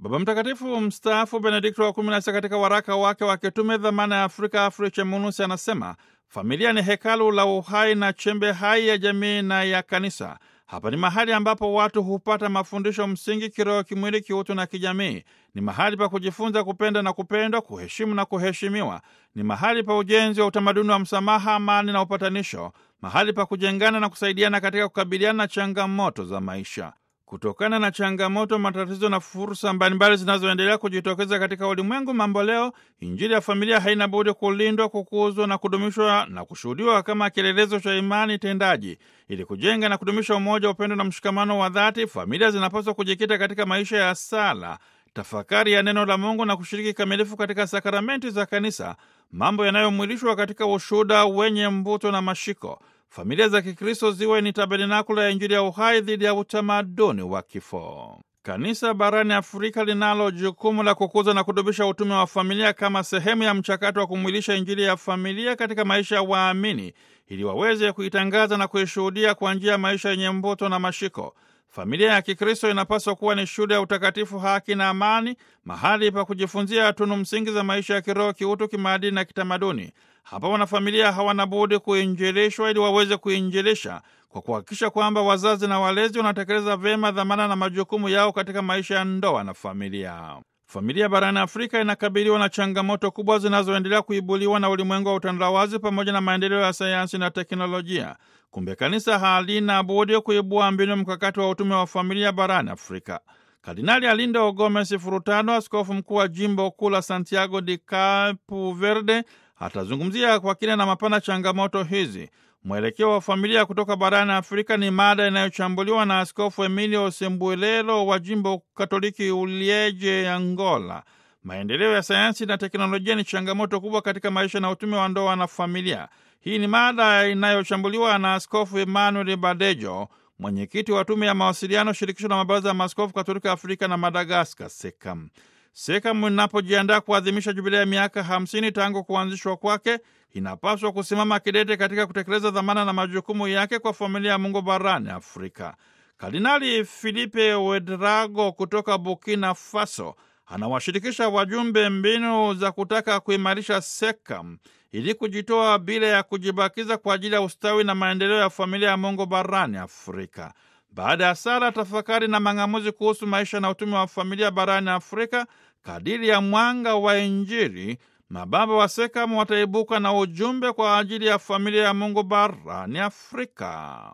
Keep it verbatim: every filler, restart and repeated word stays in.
Baba Mtakatifu mstaafu Benedikto wa kumi na sita katika waraka wake wa kitume dhamana ya Afrika Afriche Munus anasema familia ni hekalu la uhai na chembe hai ya jamii na ya kanisa. Hapa ni mahali ambapo watu hupata mafundisho msingi kiroho, kimwili, kiutu na kijamii. Ni mahali pa kujifunza kupenda na kupendwa, kuheshimu na kuheshimiwa. Ni mahali pa ujenzi wa utamaduni wa msamaha, amani na upatanisho. Mahali pa kujengana na kusaidiana katika kukabiliana na changamoto za maisha. Kutokana na changamoto, matatizo na fursa mbalimbali zinazoendelea kujitokeza katika ulimwengu mambo leo, Injili ya familia haina budi kulindwa, kukuzwa na kudumishwa na kushuhudiwa kama kielelezo cha imani tendaji. Ili kujenga na kudumisha umoja, upendo na mshikamano wa dhati, familia zinapaswa kujikita katika maisha ya sala, tafakari ya neno la Mungu na kushiriki kamilifu katika sakramenti za kanisa, mambo yanayomwilishwa katika ushuhuda wenye mvuto na mashiko. Familia za Kikristo ziwe ni tabernakulo ya Injili ya uhai dhidi ya utamaduni wa kifo. Kanisa barani Afrika linalo jukumu la kukuza na kudumisha utume wa familia kama sehemu ya mchakato wa kumwilisha Injili ya familia katika maisha ya waamini, ili waweze kuitangaza na kuishuhudia kwa njia ya maisha yenye mvuto na mashiko. Familia ya Kikristo inapaswa kuwa ni shule ya utakatifu, haki na amani, mahali pa kujifunzia tunu msingi za maisha ya kiroho, kiutu, kimaadili na kitamaduni. Hapa wanafamilia hawana budi kuinjilishwa ili waweze kuinjilisha kwa kuhakikisha kwamba wazazi na walezi wanatekeleza vyema dhamana na majukumu yao katika maisha ya ndoa na familia. Familia barani Afrika inakabiliwa na changamoto kubwa zinazoendelea kuibuliwa na ulimwengu wa utandawazi pamoja na maendeleo ya sayansi na teknolojia. Kumbe kanisa halina budi kuibua mbinu mkakati wa utume wa familia barani Afrika. Kardinali Alindo Gomes Furutano, askofu mkuu wa jimbo kuu la Santiago de Capo Verde, atazungumzia kwa kina na mapana changamoto hizi. Mwelekeo wa familia kutoka barani Afrika ni mada inayochambuliwa na Askofu Emilio Sembuelelo wa jimbo Katoliki Ulieje, Angola. Maendeleo ya sayansi na teknolojia ni changamoto kubwa katika maisha na utume wa ndoa na familia. Hii ni mada inayochambuliwa na Askofu Emmanuel Badejo, mwenyekiti wa tume ya mawasiliano shirikisho la mabaraza ya maaskofu Katoliki Afrika na Madagaskar, SECAM. SECAM inapojiandaa kuadhimisha jubilei ya miaka hamsini tangu kuanzishwa kwake, inapaswa kusimama kidete katika kutekeleza dhamana na majukumu yake kwa familia ya Mungu barani Afrika. Kardinali Filipe Ouedraogo kutoka Burkina Faso anawashirikisha wajumbe mbinu za kutaka kuimarisha SECAM ili kujitoa bila ya kujibakiza kwa ajili ya ustawi na maendeleo ya familia ya Mungu barani Afrika. Baada ya sala, tafakari na mang'amuzi kuhusu maisha na utume wa familia barani Afrika kadiri ya mwanga wa Injili, mababa wa SECAM wataibuka na ujumbe kwa ajili ya familia ya Mungu barani Afrika.